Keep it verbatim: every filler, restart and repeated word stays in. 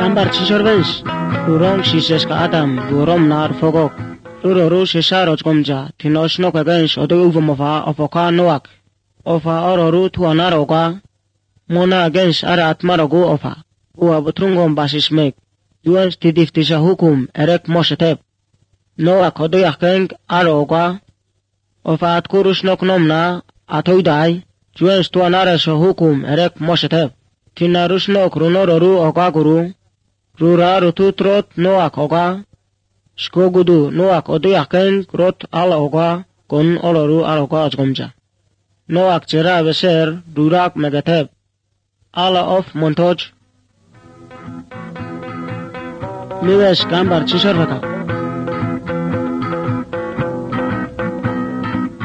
gambar chisorbens rurong shises ka adam gorom nar fogok ruro shesharoj komja tinoshno kagans odo uvomofa ofoka noak ofa ororu tuanaroga mona gens ara atmarogu ofa uwa butrungom basismek juens tidiftisha hukum erek moshetep noak odo yakeng aroga ofa atkurushnok nomna atoidai juens tuanaresho hukum erek moshetep tinarushnok runororu oga guru rura rututrot noak oga shkogudu noak odo yakeng rot ala oga kon oloru aloga ajgomja noak chera beser durak megatep ala of montoj miwes gambar chisor vaka